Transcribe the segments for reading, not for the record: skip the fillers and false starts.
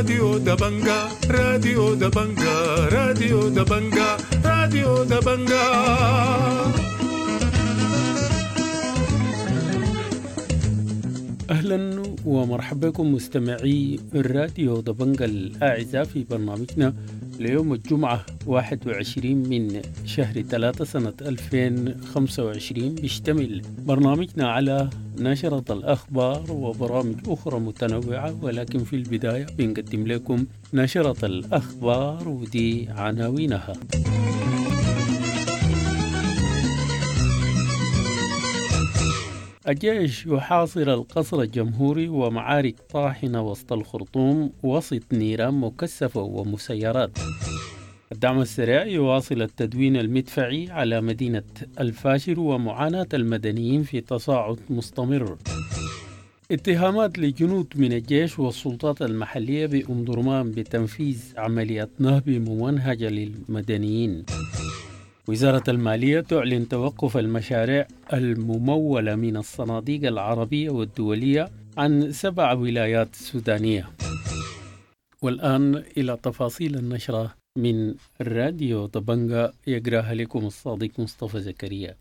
راديو دبنجا راديو دبنجا راديو دبنجا راديو دبنجا. أهلا ومرحبا بكم مستمعي الراديو دبنجا الأعزاء في برنامجنا ليوم الجمعة 21 من شهر 3 سنة 2025. بيشتمل برنامجنا على نشرة الأخبار وبرامج أخرى متنوعة، ولكن في البداية بنقدم لكم نشرة الأخبار ودي عناوينها. الجيش يحاصر القصر الجمهوري ومعارك طاحنة وسط الخرطوم وسط نيران مكثفة ومسيرات. الدعم السريع يواصل التدوين المدفعي على مدينة الفاشر ومعاناة المدنيين في تصاعد مستمر. اتهامات لجنود من الجيش والسلطات المحلية بأم درمان بتنفيذ عمليات نهب ممنهجة للمدنيين. وزارة المالية تعلن توقف المشاريع الممولة من الصناديق العربية والدولية عن 7 ولايات سودانية. والآن إلى تفاصيل النشرة من الراديو دبنجا، يقرأها لكم الصادق مصطفى زكريا.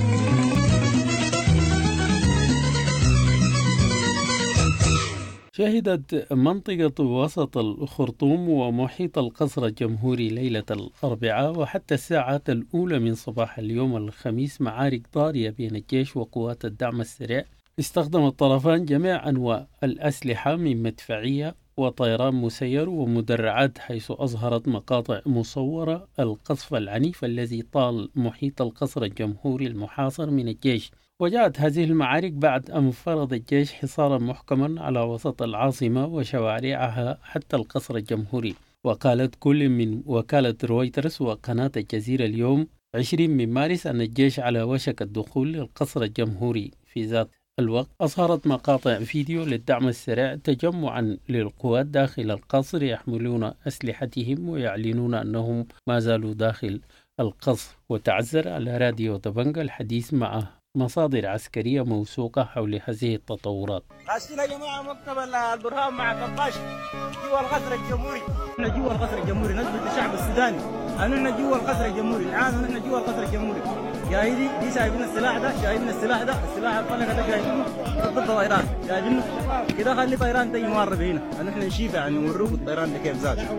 شهدت منطقة وسط الخرطوم ومحيط القصر الجمهوري ليلة الأربعاء وحتى الساعات الأولى من صباح اليوم الخميس معارك طارية بين الجيش وقوات الدعم السريع. استخدم الطرفان جميع أنواع الأسلحة من مدفعية وطيران مسير ومدرعات، حيث أظهرت مقاطع مصورة القصف العنيف الذي طال محيط القصر الجمهوري المحاصر من الجيش. وجاءت هذه المعارك بعد أن فرض الجيش حصارا محكما على وسط العاصمة وشوارعها حتى القصر الجمهوري. وقالت كل من وكالة رويترز وقناة الجزيرة اليوم 20 من مارس أن الجيش على وشك الدخول للقصر الجمهوري. في ذات الوقت أظهرت مقاطع فيديو للدعم السريع تجمعا للقوات داخل القصر يحملون أسلحتهم ويعلنون أنهم ما زالوا داخل القصر. وتعذر على راديو دبنجا الحديث مع مصادر عسكرية موثوقة حول هذه التطورات. قاسين يا جماعة مكتب البرهان مع قطاش جوا القصر الجمهوري. نحن جوا القصر الجمهوري نثبت الشعب السوداني أننا جوا القصر الجمهوري. الآن نحن جوا القصر الجمهوري. جايين دي شايفين السلاح ده، شايفين السلاح ده، السلاح الطلقة ده شايفينه ضد طيران، شايفينه كده. خلي طيران ده يمارب هنا، نحن نشيف يعني نوروه الطيران ده كيف زاد.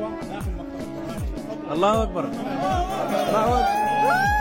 الله أكبر الله أكبر.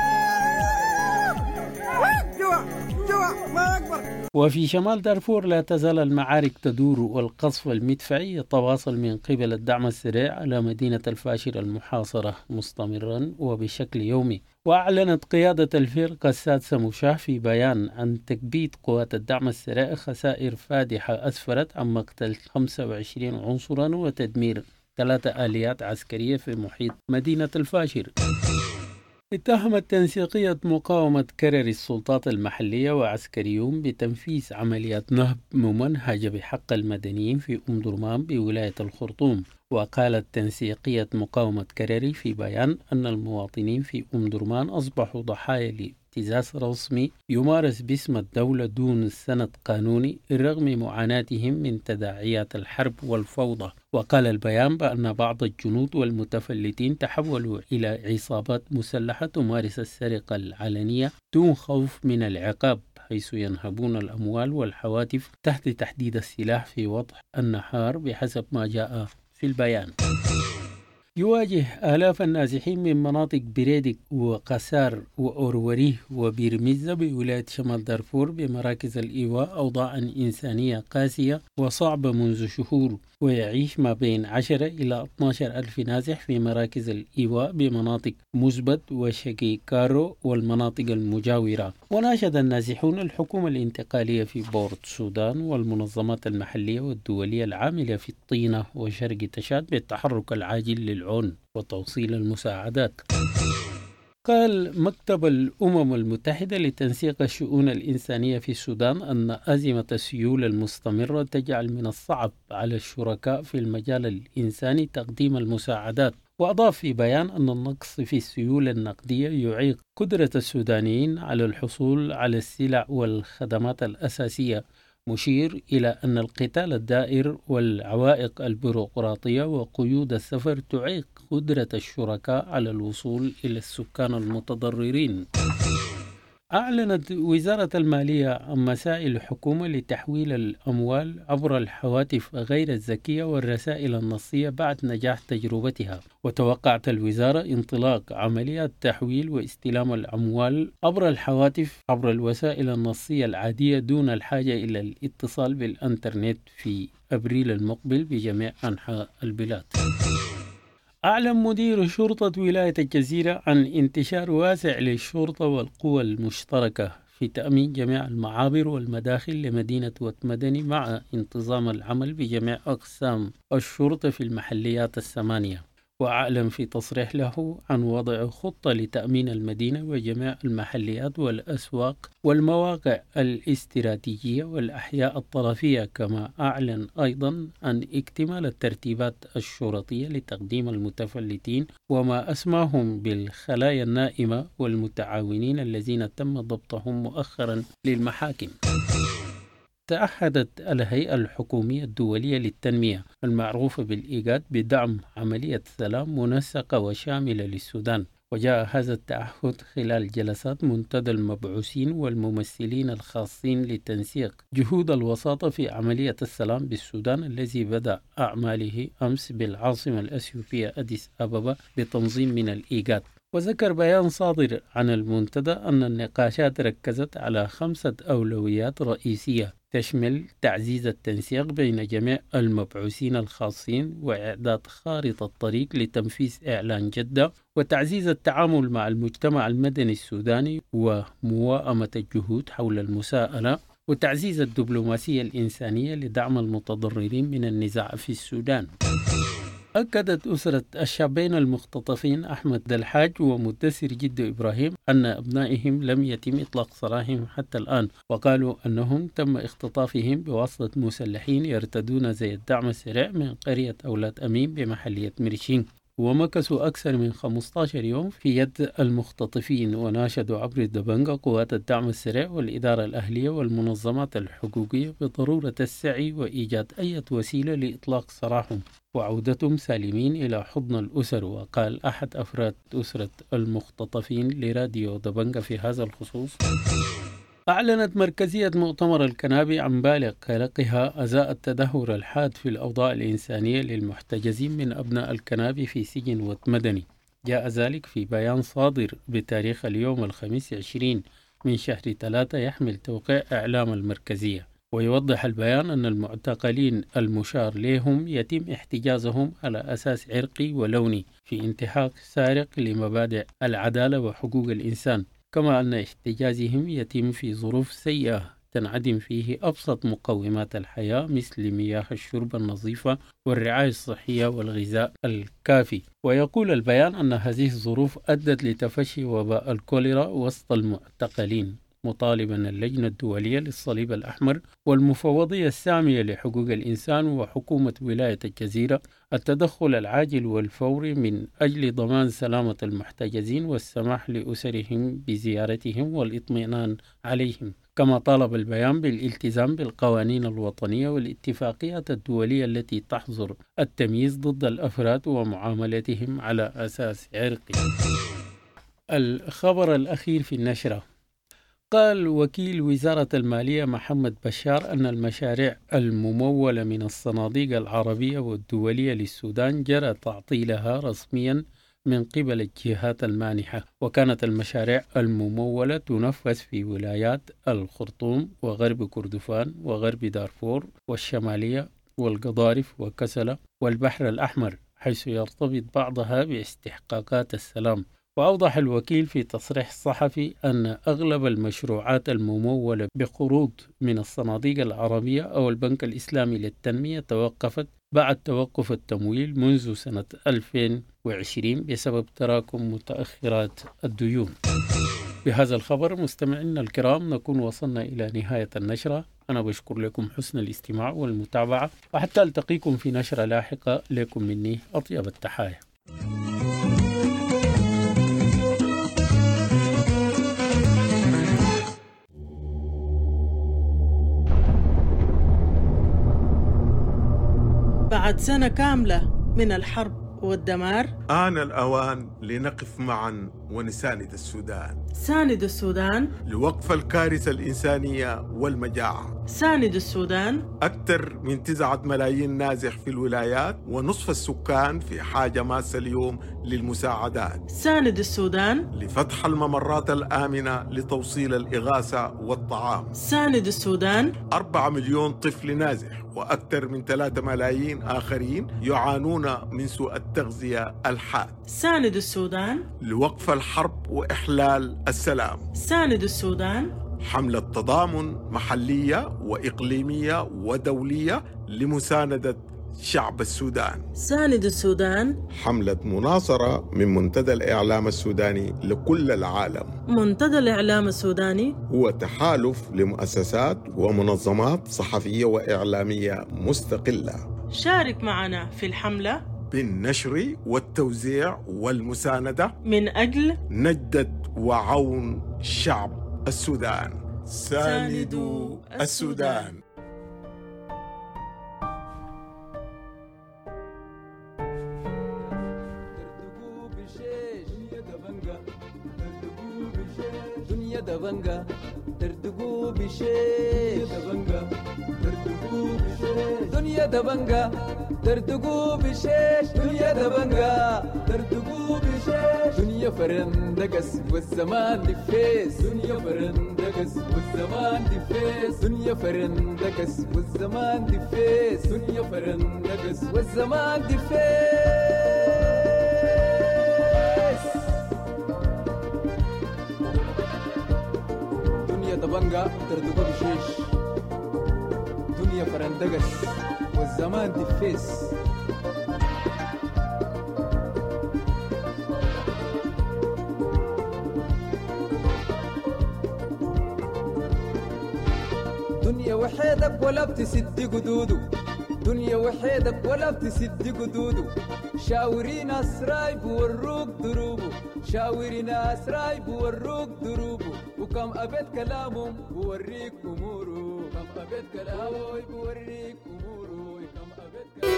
وفي شمال دارفور لا تزال المعارك تدور والقصف المدفعي يتواصل من قبل الدعم السريع على مدينة الفاشر المحاصرة مستمرا وبشكل يومي. وأعلنت قيادة الفرقة السادسة مشاة في بيان عن تكبيد قوات الدعم السريع خسائر فادحة أسفرت عن مقتل 25 عنصرا وتدمير 3 آليات عسكرية في محيط مدينة الفاشر. اتهمت تنسيقية مقاومة كرري السلطات المحلية وعسكريون بتنفيذ عمليات نهب ممنهجة بحق المدنيين في أم درمان بولاية الخرطوم. وقالت تنسيقية مقاومة كرري في بيان أن المواطنين في أم درمان أصبحوا ضحايا ابتزاز رسمي يمارس باسم الدولة دون سند قانوني رغم معاناتهم من تداعيات الحرب والفوضى. وقال البيان بأن بعض الجنود والمتفلتين تحولوا إلى عصابات مسلحة تمارس السرقة العلنية دون خوف من العقاب، حيث ينهبون الأموال والحواتف تحت تحديد السلاح في وضح النهار بحسب ما جاء في البيان. يواجه آلاف النازحين من مناطق بريدك وقسار وأوروريه وبيرميزة بولاية شمال دارفور بمراكز الإيواء أوضاعا إنسانية قاسية وصعبة منذ شهور. ويعيش ما بين 10 إلى 12 ألف نازح في مراكز الإيواء بمناطق مثبت وشكيكارو والمناطق المجاورة. وناشد النازحون الحكومة الانتقالية في بورت السودان والمنظمات المحلية والدولية العاملة في الطينة وشرق تشاد بالتحرك العاجل للعون وتوصيل المساعدات. قال مكتب الأمم المتحدة لتنسيق الشؤون الإنسانية في السودان أن أزمة السيولة المستمرة تجعل من الصعب على الشركاء في المجال الإنساني تقديم المساعدات. وأضاف في بيان أن النقص في السيولة النقدية يعيق قدرة السودانيين على الحصول على السلع والخدمات الأساسية، مشير إلى أن القتال الدائر والعوائق البيروقراطية وقيود السفر تعيق قدرة الشركاء على الوصول إلى السكان المتضررين. أعلنت وزارة المالية عن مساعي الحكومة لتحويل الأموال عبر الهواتف غير الذكية والرسائل النصية بعد نجاح تجربتها، وتوقعت الوزارة انطلاق عمليات تحويل واستلام الأموال عبر الهواتف عبر الوسائل النصية العادية دون الحاجة إلى الاتصال بالإنترنت في أبريل المقبل بجميع أنحاء البلاد. أعلن مدير شرطة ولاية الجزيرة عن انتشار واسع للشرطة والقوى المشتركة في تأمين جميع المعابر والمداخل لمدينة وتمدني مع انتظام العمل بجميع أقسام الشرطة في المحليات الثمانية. وأعلن في تصريح له عن وضع خطة لتأمين المدينة وجميع المحليات والأسواق والمواقع الاستراتيجية والأحياء الطرفية، كما أعلن أيضا عن اكتمال الترتيبات الشرطية لتقديم المتفلتين وما أسماهم بالخلايا النائمة والمتعاونين الذين تم ضبطهم مؤخرا للمحاكم. تعهدت الهيئة الحكومية الدولية للتنمية المعروفة بالإيجاد بدعم عملية سلام منسقة وشاملة للسودان، وجاء هذا التعهد خلال جلسات منتدى المبعوثين والممثلين الخاصين لتنسيق جهود الوساطة في عملية السلام بالسودان الذي بدأ أعماله أمس بالعاصمة الأثيوبية أديس أبابا بتنظيم من الإيجاد. وذكر بيان صادر عن المنتدى أن النقاشات ركزت على 5 أولويات رئيسية تشمل تعزيز التنسيق بين جميع المبعوثين الخاصين وإعداد خارطة طريق لتنفيذ إعلان جدة، وتعزيز التعامل مع المجتمع المدني السوداني ومواءمة الجهود حول المساءلة، وتعزيز الدبلوماسية الإنسانية لدعم المتضررين من النزاع في السودان. أكدت أسرة الشابين المختطفين أحمد دلحاج ومدثر جدو إبراهيم أن أبنائهم لم يتم إطلاق سراحهم حتى الآن، وقالوا أنهم تم اختطافهم بواسطة مسلحين يرتدون زي الدعم السريع من قرية أولاد أمين بمحلية مرشين، ومكثوا أكثر من 15 يوم في يد المختطفين. وناشدوا عبر الدبنجة قوات الدعم السريع والإدارة الأهلية والمنظمات الحقوقية بضرورة السعي وإيجاد أي وسيلة لإطلاق سراحهم وعودتهم سالمين إلى حضن الأسر. وقال أحد أفراد أسرة المختطفين لراديو دبنجة في هذا الخصوص: أعلنت مركزية مؤتمر الكنابي عن بالغ قلقها أزاء التدهور الحاد في الأوضاع الإنسانية للمحتجزين من أبناء الكنابي في سجن وتمدني. جاء ذلك في بيان صادر بتاريخ اليوم الخميس 20 من شهر 3 يحمل توقيع إعلام المركزية. ويوضح البيان أن المعتقلين المشار لهم يتم احتجازهم على أساس عرقي ولوني في انتهاك سارق لمبادئ العدالة وحقوق الإنسان، كما أن احتجازهم يتم في ظروف سيئة تنعدم فيه أبسط مقومات الحياة مثل مياه الشرب النظيفة والرعاية الصحية والغذاء الكافي. ويقول البيان أن هذه الظروف أدت لتفشي وباء الكوليرا وسط المعتقلين، مطالبا اللجنة الدولية للصليب الأحمر والمفوضية السامية لحقوق الإنسان وحكومة ولاية الجزيرة التدخل العاجل والفوري من أجل ضمان سلامة المحتجزين والسماح لأسرهم بزيارتهم والإطمئنان عليهم. كما طالب البيان بالالتزام بالقوانين الوطنية والاتفاقيات الدولية التي تحظر التمييز ضد الأفراد ومعاملتهم على أساس عرقي. الخبر الأخير في النشرة: قال وكيل وزارة المالية محمد بشار أن المشاريع الممولة من الصناديق العربية والدولية للسودان جرى تعطيلها رسميا من قبل الجهات المانحة، وكانت المشاريع الممولة تنفذ في ولايات الخرطوم وغرب كردفان وغرب دارفور والشمالية والقضارف وكسلة والبحر الأحمر، حيث يرتبط بعضها باستحقاقات السلام. وأوضح الوكيل في تصريح صحفي أن أغلب المشروعات الممولة بقروض من الصناديق العربية أو البنك الإسلامي للتنمية توقفت بعد توقف التمويل منذ سنة 2020 بسبب تراكم متأخرات الديون. بهذا الخبر مستمعينا الكرام نكون وصلنا إلى نهاية النشرة. أنا بشكر لكم حسن الاستماع والمتابعة، وحتى ألتقيكم في نشرة لاحقة. لكم مني أطيب التحايا. بعد سنة كاملة من الحرب والدمار آن الأوان لنقف معا ونساند السودان. ساند السودان لوقف الكارثة الإنسانية والمجاعة. ساند السودان. أكثر من 9 ملايين نازح في الولايات ونصف السكان في حاجة ماسة اليوم للمساعدات. ساند السودان. لفتح الممرات الآمنة لتوصيل الإغاثة والطعام. ساند السودان. 4 مليون طفل نازح وأكثر من 3 ملايين آخرين يعانون من سوء التغذية الحاد. ساند السودان. لوقف الحرب وإحلال السلام. ساند السودان. حملة تضامن محلية وإقليمية ودولية لمساندة شعب السودان. ساند السودان. حملة مناصرة من منتدى الإعلام السوداني لكل العالم. منتدى الإعلام السوداني هو تحالف لمؤسسات ومنظمات صحفية وإعلامية مستقلة. شارك معنا في الحملة بالنشر والتوزيع والمساندة من أجل نجدة وعون شعب السودان. ساندوا السودان. دنيا دبنجا تردقوا بشيش دنيا دبنجا تردقوا بشيش دنيا دبنجا تردقوا بشيش دنيا فرندقس والزمان دفيس دنيا فرندقس والزمان دفيس دنيا فرندقس والزمان دفيس دنيا فرندقس والزمان دفيس دبنجا تردقوا بشيش دنيا فرندقس والزمان دفيس دنيا وحيدك ولا بتسد قدودو دنيا وحيدك ولا بتسد قدودو شاورين أسراي بوروك دروبو شاورين أسراي بوروك دروبو وكم أبد كلامهم بوريك أمورو كم أبد كلامهم بوريك أمورو كم أبد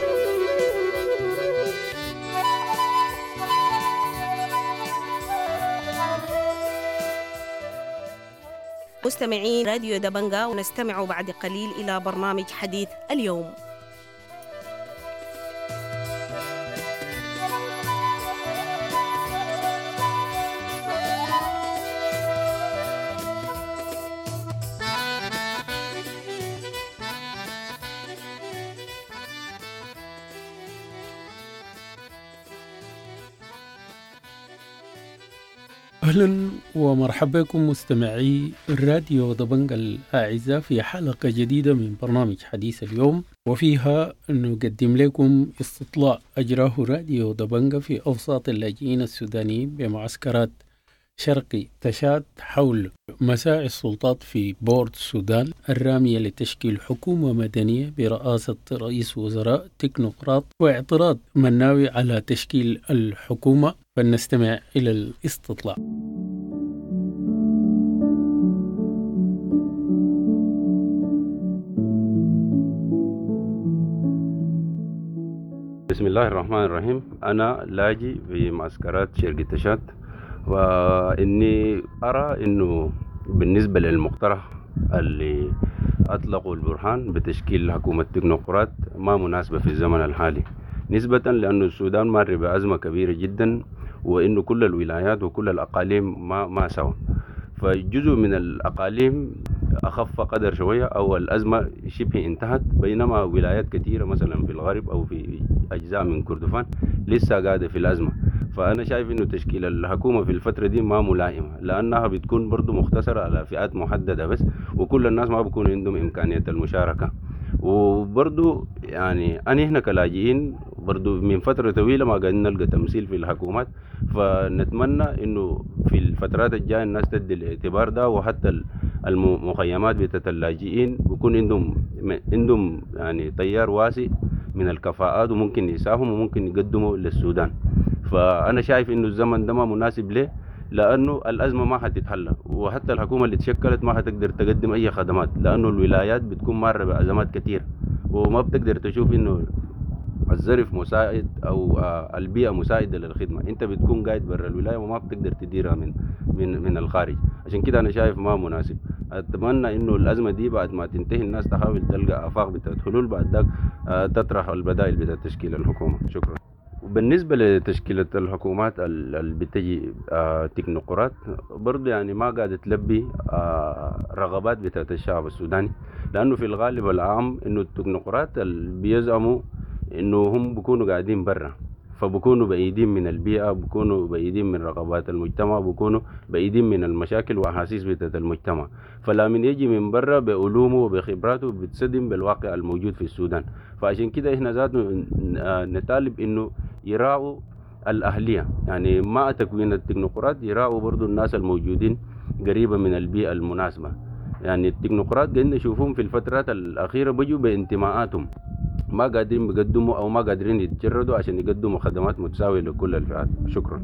مستمعين راديو دبنجا، ونستمع بعد قليل إلى برنامج حديث اليوم. أهلا ومرحبا بكم مستمعي الراديو دبنجا الأعزاء في حلقة جديدة من برنامج حديث اليوم، وفيها نقدم لكم استطلاع أجراه راديو دبنجا في أوساط اللاجئين السودانيين بمعسكرات شرقي تشاد حول مساعي السلطات في بورد السودان الرامية لتشكيل حكومة مدنية برئاسة رئيس وزراء تكنوقراط، واعتراض مناوي على تشكيل الحكومة. فلنستمع إلى الاستطلاع. بسم الله الرحمن الرحيم. أنا لاجي في معسكرات شرق تشاد، وإني أرى إنه بالنسبة للمقترح اللي أطلقوا البرهان بتشكيل حكومة تكنوقراط ما مناسبة في الزمن الحالي، نسبة لأن السودان مر بأزمة كبيرة جدا، وإنه كل الولايات وكل الأقاليم ما سوا، فجزء من الأقاليم أخف قدر شوية أو الأزمة شبه انتهت، بينما ولايات كثيرة مثلا في الغرب أو في أجزاء من كردفان لسه قاعدة في الأزمة. فأنا شايف إنه تشكيل الحكومة في الفترة دي ما ملائمة، لأنها بتكون برضو مختصرة على فئات محددة بس، وكل الناس ما بيكون عندهم إمكانية المشاركة. وبرضو يعني أنا هنا كلاجئين برضو من فترة طويلة ما قاعدين نلقى تمثيل في الحكومات، فنتمنى إنه في الفترات الجاية الناس تدي الاعتبار ده، وحتى المخيمات بتاعت اللاجئين بيكون عندهم يعني تيار واسع من الكفاءات وممكن يساهموا وممكن يقدموا للسودان. فأنا شايف إنه الزمن ده ما مناسب ليه، لأنه الأزمة ما حتتحل، وحتى الحكومة اللي تشكلت ما حتقدر تقدم أي خدمات، لأنه الولايات بتكون مارة بأزمات كتير، وما بتقدر تشوف إنه الزرف مساعد أو البيئة مساعدة للخدمة. أنت بتكون قاعد برا الولاية وما بتقدر تديرها من الخارج. عشان كده أنا شايف ما مناسب. أتمنى إنه الأزمة دي بعد ما تنتهي الناس تحاول تلقى آفاق بتاعت حلول، بعد ذاك تطرح البدائل بتاعت تشكيل الحكومة. شكرا. وبالنسبة لتشكيلة الحكومات اللي بتجي تكنوقراط برضه يعني ما قاعدة تلبي رغبات بتاعت الشعب السوداني، لأنه في الغالب العام إنه التكنوقراط اللي بيزعموا إنه هم بيكونوا قاعدين برا، فبكونوا بعيدين من البيئة، بكونوا بعيدين من رغبات المجتمع، بكونوا بعيدين من المشاكل وأحاسيس بتاعت المجتمع. فلا من يجي من برا بعلومه وبخبراته بتصدم بالواقع الموجود في السودان. فعشان كده إحنا ذاتنا نطالب إنه يراعوا الأهلية، يعني مع تكوين التكنوقراط يراعوا برضو الناس الموجودين قريبة من البيئة المناسبة. يعني التكنوقراط قاعدين نشوفهم في الفترات الأخيرة بيجوا بانتماءاتهم، ما قادرين بيقدموا أو ما قادرين يتجردوا عشان يقدموا خدمات متساوية لكل الفئات. شكرا.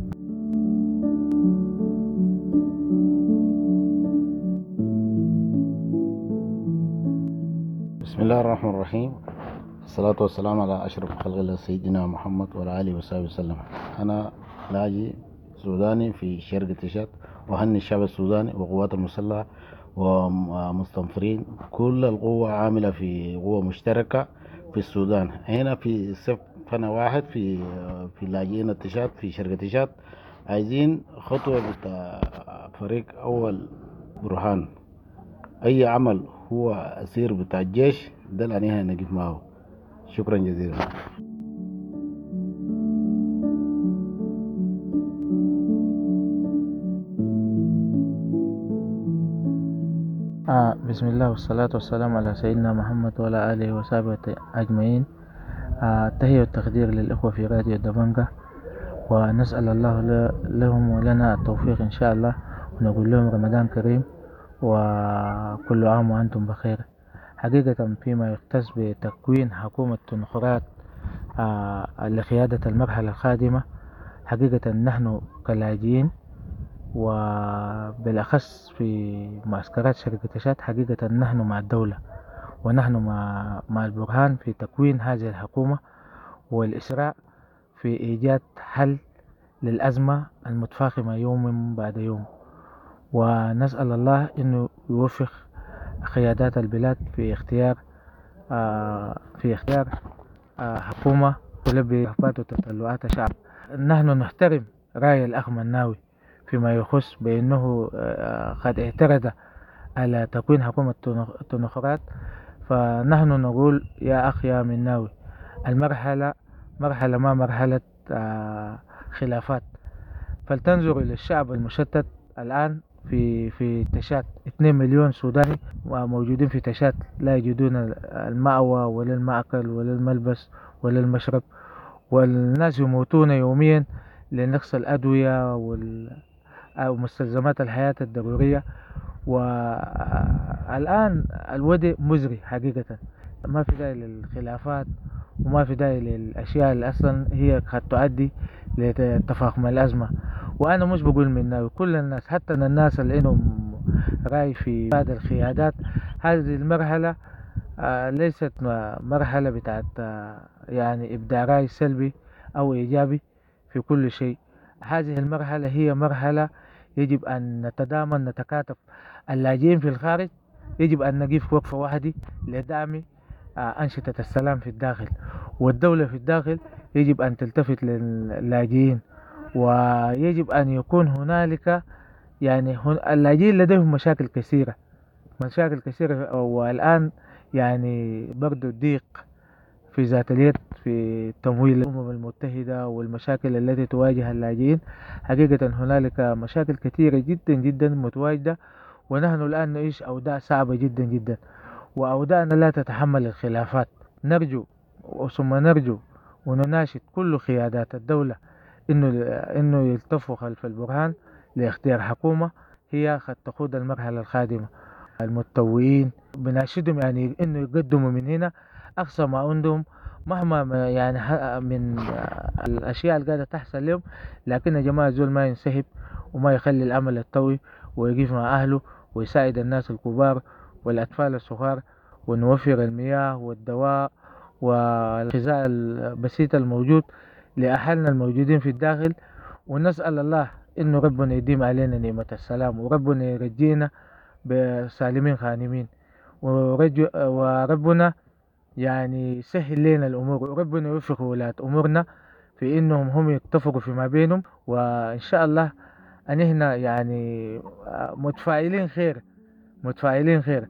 بسم الله الرحمن الرحيم. الصلاة والسلام على أشرف خلق الله سيدنا محمد وعلى آله وصحبه وسلم. أنا لاجي سوداني في شرق تشاد، وهني الشعب السوداني وقوات المسلحة ومستنفرين كل القوة عاملة في قوة مشتركة في السودان. هنا في سنة واحد في لاجئين التشاد في شرق تشاد عايزين خطوة بتاع فريق أول برهان. أي عمل هو أسير بتاع الجيش ده اللي نقف معه. شكرا جزيلا. بسم الله والصلاة والسلام على سيدنا محمد وعلى آله وصحبه أجمعين. التحية والتقدير للإخوة في راديو دبنجة، ونسأل الله لهم ولنا التوفيق إن شاء الله، ونقول لهم رمضان كريم وكل عام وأنتم بخير. حقيقة فيما يختص بتكوين حكومة تنخرات لقيادة المرحلة القادمة، حقيقة نحن كلاجئين وبالأخص في معسكرات شركة تشاد حقيقة نحن مع الدولة، ونحن مع البرهان في تكوين هذه الحكومة والإسراع في إيجاد حل للأزمة المتفاقمة يوم بعد يوم. ونسأل الله أنه يوفق قيادات البلاد في اختيار حكومة تلبي رغبات وتطلعات الشعب. نحن نحترم رأي الأخ مناوي فيما يخص بأنه قد اعترض على تكوين حكومة تنخرات، فنحن نقول يا أخ يا مناوي، المرحلة ما مرحلة خلافات، فلتنظر إلى الشعب المشتت الآن في تشاد. 2 مليون سوداني موجودين في تشاد لا يجدون المأوى ولا المأكل ولا الملبس ولا المشرب، والناس يموتون يوميا لنقص الأدوية أو مستلزمات الحياة الضرورية. والآن الوضع مزري حقيقة، ما في داعي للخلافات وما في داعي للأشياء اللي أصلا هي قد تؤدي لتفاقم الأزمة. وأنا مش بقول منه، كل الناس حتى الناس اللي إنهم رأي في بعض القيادات، هذه المرحلة ليست مرحلة بتاعت يعني إبداع رأي سلبي أو إيجابي في كل شيء. هذه المرحلة هي مرحلة يجب أن نتضامن نتكاتف. اللاجئين في الخارج يجب أن نقف وقفة واحدة لدعم أنشطة السلام في الداخل، والدولة في الداخل يجب أن تلتفت للاجئين، ويجب أن يكون هنالك يعني اللاجئين لديهم مشاكل كثيرة، والآن يعني برضو ضيق في ذات اليد في تمويل الأمم المتحدة والمشاكل التي تواجه اللاجئين. حقيقة هنالك مشاكل كثيرة جدا جدا متواجدة، ونحن الآن نعيش أوضاع صعبة جدا جدا، وأوضاعنا لا تتحمل الخلافات. نرجو ونناشد كل قيادات الدولة إنه يلتفوا خلف البرهان لاختيار حكومة هي قد تقود المرحلة القادمة. المتطوعين بناشدهم يعني إنه يقدموا من هنا أقصى ما عندهم، مهما يعني من الأشياء اللي قاعدة تحصل لهم، لكن يا جماعة زول ما ينسحب وما يخلي العمل الطوي ويقف مع أهله ويساعد الناس الكبار والأطفال الصغار، ونوفر المياه والدواء والغذاء البسيط الموجود لأهلنا الموجودين في الداخل. ونسأل الله إنه ربنا يديم علينا نعمة السلام، وربنا يرجينا بسالمين غانمين، وربنا يعني يسهل لنا الأمور، وربنا يوفق ولاة أمورنا في إنهم هم يتفقوا فيما بينهم. وإن شاء الله أن إحنا يعني متفائلين خير، متفائلين خير.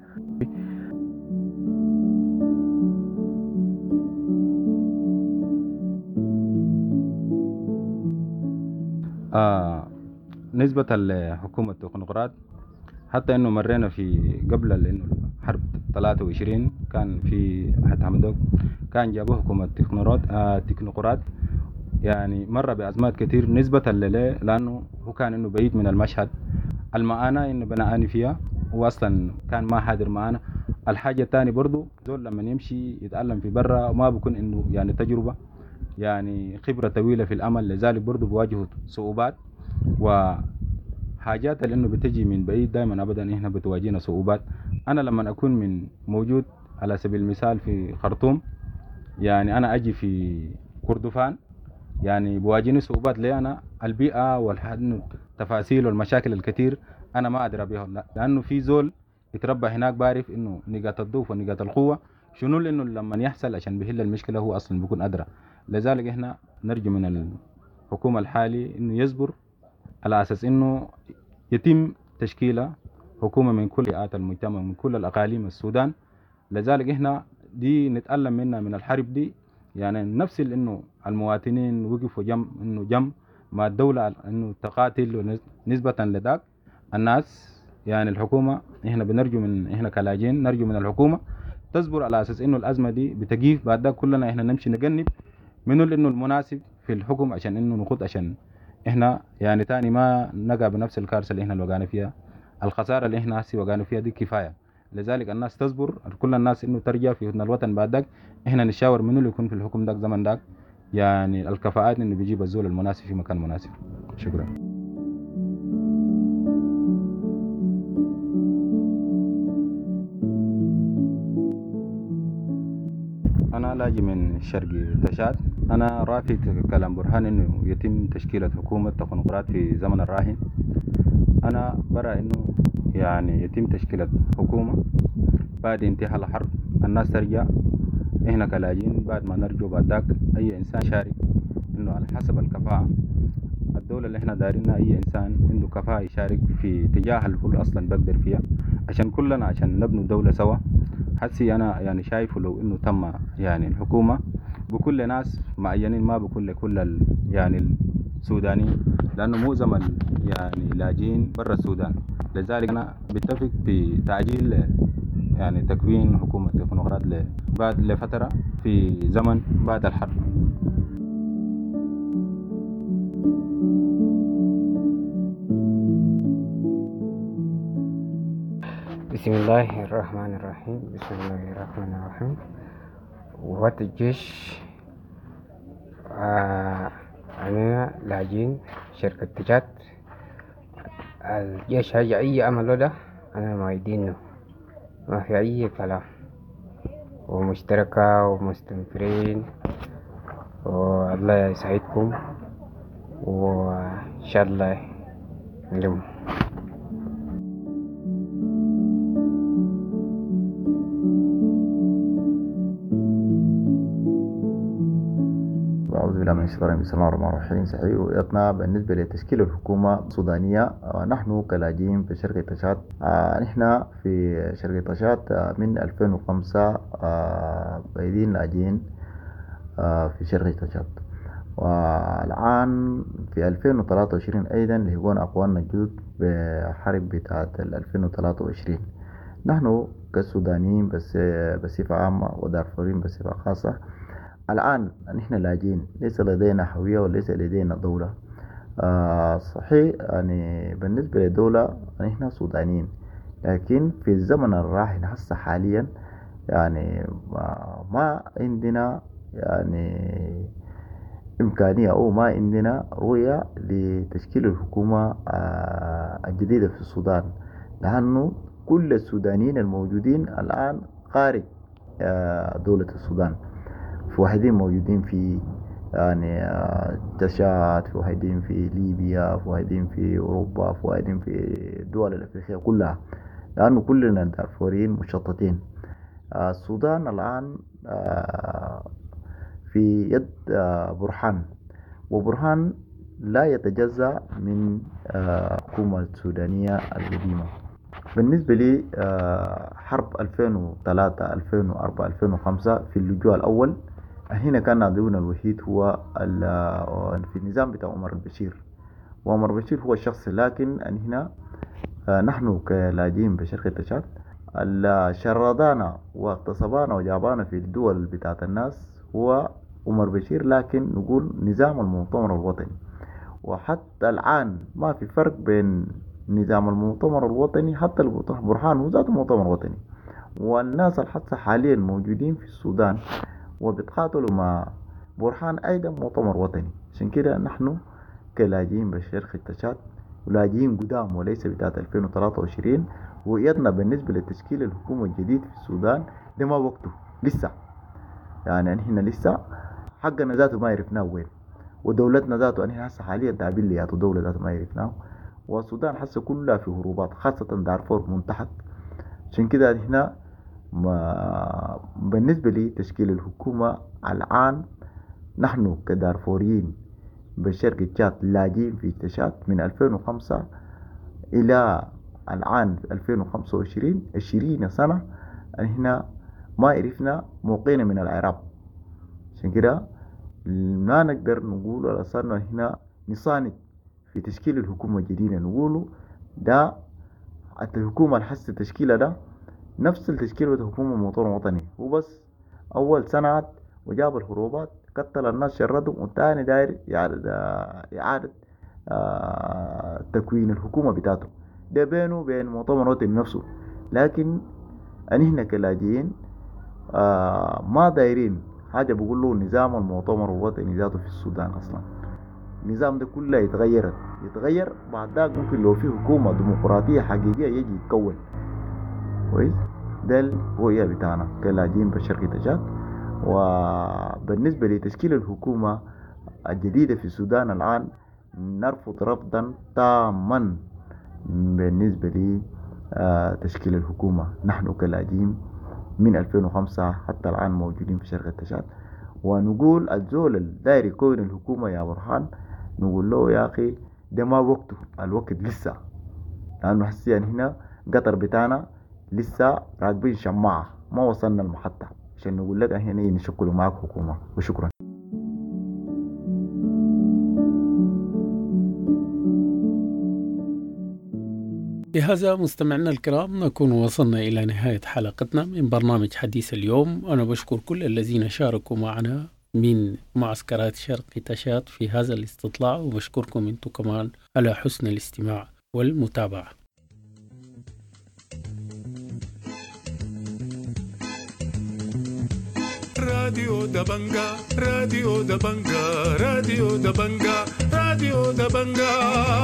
نسبة لحكومة التكنوقراط، حتى انه مرينا في قبل انه الحرب 23 كان في أحد حمدوك كان جابوه حكومة التكنوقراط، يعني مر بأزمات كتير نسبة لله، لأنه هو كان انه بعيد من المشهد المعانا انه بنعاني فيها، هو اصلا كان ما حاضر معانا. الحاجة الثانية برضو زول لما يمشي يتعلم في برا ما بكون انه يعني تجربة، يعني خبرة طويلة في العمل، لذلك برضو بواجهه صعوبات وحاجات اللي انه بتجي من بعيد دائما ابدا هنا بتواجهنا صعوبات. انا لما اكون من موجود على سبيل المثال في خرطوم، يعني انا اجي في كردفان يعني بواجهني صعوبات، ليه انا البيئة والتفاصيل والمشاكل الكثير انا ما ادري بها، لانه في زول يتربى هناك بعرف انه نقاط الضعف ونقاط القوة شنو، لانه لما يحصل عشان بيحل المشكلة هو اصلا بيكون ادرى. لذلك احنا نرجو من الحكومة الحالي انه يصبر على اساس انه يتم تشكيل حكومة من كل فئات المجتمع من كل الاقاليم السودان. لذلك احنا دي نتألم منها من الحرب دي، يعني نفس انه المواطنين وقفوا جنب مع الدولة انه تقاتل نسبة لذاك الناس. يعني الحكومة احنا بنرجو من احنا كلاجين نرجو من الحكومة تصبر على اساس انه الازمة دي بتجيف، بعد ذاك كلنا احنا نمشي نجنب منه انه المناسب في الحكم عشان انه نخوض، عشان احنا يعني تاني ما نقع بنفس الكارثة اللي احنا وقعنا فيها. الخسارة اللي احنا هسي وقعنا فيها دي كفاية، لذلك الناس تصبر، كل الناس انه ترجع في هدن الوطن. بعد ذاك احنا نشاور منه اللي يكون في الحكم ذاك زمن ذاك، يعني الكفاءات انه بيجيب الزول المناسب في مكان مناسب. شكرا. أنا لاجي من شرق تشاد. أنا رافض كلام برهان إنه يتم تشكيلة حكومة تكنوقراط في زمن الراهن. أنا برى إنه يعني يتم تشكيلة حكومة بعد انتهاء الحرب، الناس ترجع، إحنا كلاجين بعد ما نرجو بعد ذاك أي إنسان شارك إنه على حسب الكفاءة. الدولة اللي إحنا دارينها أي إنسان عنده كفاءة يشارك في تجاه الكل أصلا بقدر فيها، عشان كلنا عشان نبنوا دولة سوا. حسي أنا يعني شايفه لو إنه تم يعني الحكومة بكل ناس معينين، ما بكل يعني السودانيين، لأنه معظم يعني لاجئين برا السودان. لذلك أنا بتفق بتعجيل يعني تكوين حكومة تكنوقراط بعد لفترة في زمن بعد الحرب. بسم الله الرحمن الرحيم. بسم الله الرحمن الرحيم. وقت الجيش أنا لاجين شركة تجات. الجيش هاي أي عمل ده أنا ما يدينه، ما في أي كلام، ومشتركة ومستنفرين، والله يسعدكم وإن شاء الله نلم. أعوذ بالله من الشيطان الرجيم. بسم الله الرحمن الرحيم. صحيح رؤيتنا بالنسبة لتشكيل الحكومة السودانية، نحن كلاجئين في شرق تشاد، نحن في شرق تشاد من 2005 بعيدين لاجئين في شرق تشاد، والآن في 2023 أيضا لهقون أقوالنا الجدد بحرب بتاعة 2023. نحن كالسودانيين بصفة عامة ودارفورين بصفة خاصة الآن نحن لاجئين، ليس لدينا هوية وليس لدينا دولة. صحيح يعني بالنسبة للدولة نحن سودانيين، لكن في الزمن الراهن هسه حاليا يعني ما عندنا يعني إمكانية أو ما عندنا رؤية لتشكيل الحكومة الجديدة في السودان، لأنه كل السودانيين الموجودين الآن خارج دولة السودان. في واحدين موجودين في يعني تشاد، في واحدين في ليبيا، في واحدين في أوروبا، في واحدين في الدول الأفريقية كلها، لأنه كلنا دارفوريين مشتتين. السودان الآن في يد برهان، وبرهان لا يتجزأ من الحكومة السودانية القديمة. بالنسبة لي حرب 2003 2004 2005 في اللجوء الأول، هنا كان عدونا الوحيد هو في النظام بتاع عمر البشير، وعمر البشير هو الشخص. لكن هنا نحن كلاجئين بشرق تشاد شردانا واغتصبانا وجابانا في الدول بتاعت الناس هو عمر بشير، لكن نقول نظام المؤتمر الوطني. وحتى الآن ما في فرق بين نظام المؤتمر الوطني، حتى برهان هو ذاته مؤتمر وطني، والناس الحتى حاليا موجودين في السودان وبيتقاتلوا مع برهان أيضا مؤتمر وطني. عشان كده نحن كلاجئين بشرق تشاد ولاجئين قدام وليس بتاعت 2023، رؤيتنا بالنسبة لتشكيل الحكومة الجديد في السودان ده ما وقته لسه. يعني هنا لسه حقنا ذاته ما عرفناه وين، ودولتنا ذاته هنا هسه حاليا تعبين لي دولة ذاته ما عرفناه، والسودان حسه كلها في هروبات، خاصة دارفور منتحت. عشان كده هنا بالنسبة لي تشكيل الحكومة الآن نحن كدارفوريين بشرق تشاد لاجئين في تشاد من 2005 إلى الآن 2025 20 سنة هنا ما عرفنا موقعنا من العراق. عشان كده ما نقدر نقول ولا صرنا هنا نصاند في تشكيل الحكومة الجديدة، نقوله ده الحكومة الحس تشكيلها ده نفس التشكيل بتاع حكومة مؤتمر وطني، هو بس أول سنة وجاب الهروبات قتل الناس شردهم، والتاني داير إعادة تكوين الحكومة بتاعته ده بينه وبين مؤتمر وطني نفسه. لكن هنا كلاجئين ما دايرين حاجة بقول له نظام المؤتمر الوطني ذاته في السودان أصلا. النظام ده كله يتغير بعد ذاك ممكن لو في حكومة ديمقراطية حقيقية يجي يتكون كويس. ده الرؤية بتاعنا كلاجئين بشرق تشاد. وبالنسبة لتشكيل الحكومة الجديدة في السودان الآن نرفض رفضا تاما بالنسبة لتشكيل الحكومة. نحن كلاجئين من 2005 حتى الآن موجودين في شرق تشاد، ونقول الزول الداير يكون الحكومة يا برهان نقول له يا أخي ده ما وقته، الوقت لسه، لأنه حسيا هنا قطر بتاعنا لسه راكبين شماعة ما وصلنا المحطة عشان نقول لك هنا نشكل معك حكومة. وشكرا. بهذا مستمعينا الكرام نكون وصلنا إلى نهاية حلقتنا من برنامج حديث اليوم. أنا بشكر كل الذين شاركوا معنا من معسكرات شرق تشاد في هذا الاستطلاع، وبشكركم أنتم كمان على حسن الاستماع والمتابعة. راديو دبنجا راديو دبنجا راديو دبنجا راديو دبنجا.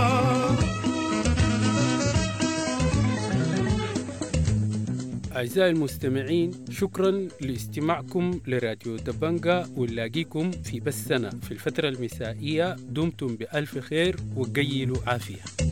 أعزائي المستمعين، شكرا لاستماعكم لراديو دبنجا، ونلاقيكم في بثنا في الفترة المسائية. دمتم بألف خير وقيلوا عافية.